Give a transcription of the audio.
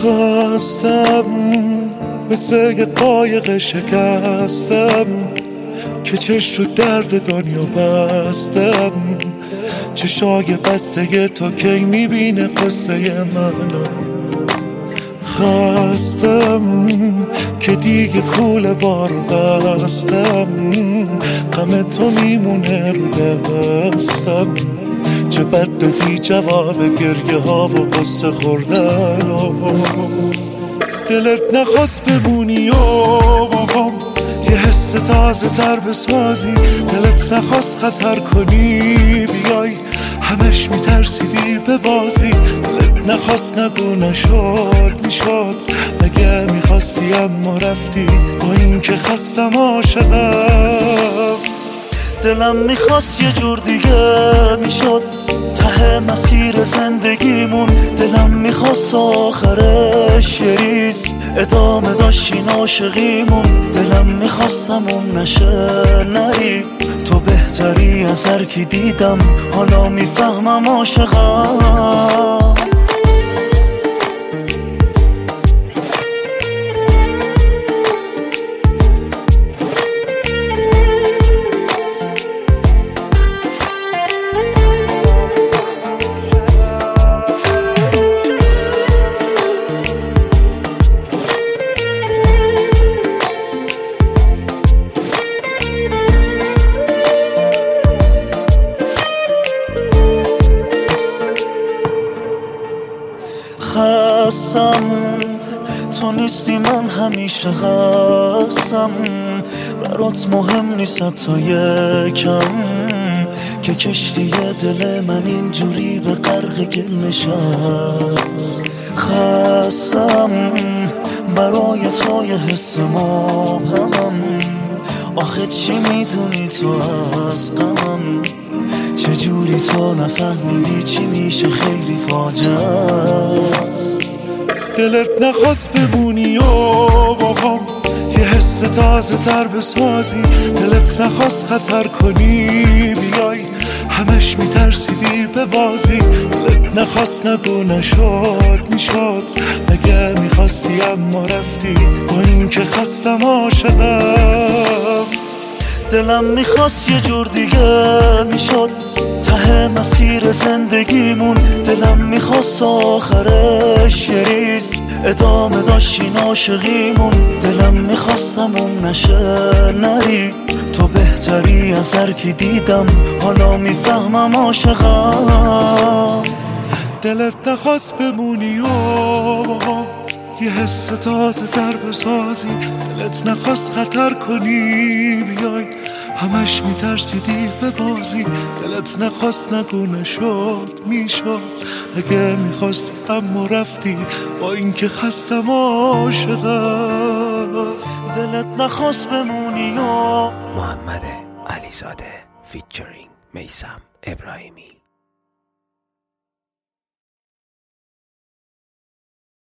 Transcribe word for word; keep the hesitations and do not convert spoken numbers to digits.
خواستم مثل یه قایق شکستم که چش رو درد دنیا بستم، چشای بسته تا کی میبینه قصه منو. خواستم که دیگه کوله بارو بستم، غم تو میمونه رو دستم. چه بد دادی جواب گریه ها و قصه خوردن و دلت نخواست بمونی و یه حس تازه تر بسازی، دلت نخواست خطر کنی بیای، همش میترسیدی به بازی، دلت نخواست نگو نشد میشد، اگه میخواستی اما رفتی، با این که خستم عاشقم. دلم میخواست یه جور دیگه میشد ته مسیر زندگیمون، دلم میخواست آخرش یه ریز ادامه داشتین عاشقیمون، دلم میخواستمون نشه نری، تو بهتری از هر کی دیدم، حالا میفهمم عاشقم. خستم تو نیستی، من همیشه خستم، برات مهم نیست حتی یکم که کشتی دل من اینجوری به غرق گل نشست. خستم برای تو یه حس مبهمم، آخه چی میدونی تو از غمم، چجوری تو نفهمیدی چی میشه خیلی فاجعه است. دلت نخواست بمونی و بابام یه حس تازه تر بسازی، دلت نخواست خطر کنی بیای، همش میترسیدی به بازی، دلت نخواست نگو نشد میشد، اگه میخواستی اما رفتی، با این که خستم عاشقم. دلم میخواست یه جور دیگه میشد ته مسیر زندگیمون، دلم میخواست آخرش یه ریز ادامه داشتین عاشقیمون، دلم میخواستمون نشه نری، تو بهتری از هر کی دیدم، حالا میفهمم عاشقم. دلت نخواست بمونی و یه حس تازه تر بسازی، دلت نخواست خطر کنی بیای، همش میترسیدی به بازی، دلت نخواست نگو نشد میشد، اگه میخواستی اما رفتی، با اینکه خستم عاشقم. دلت نخواست بمونی و محمد علیزاده فیچرینگ میثم ابراهیمی.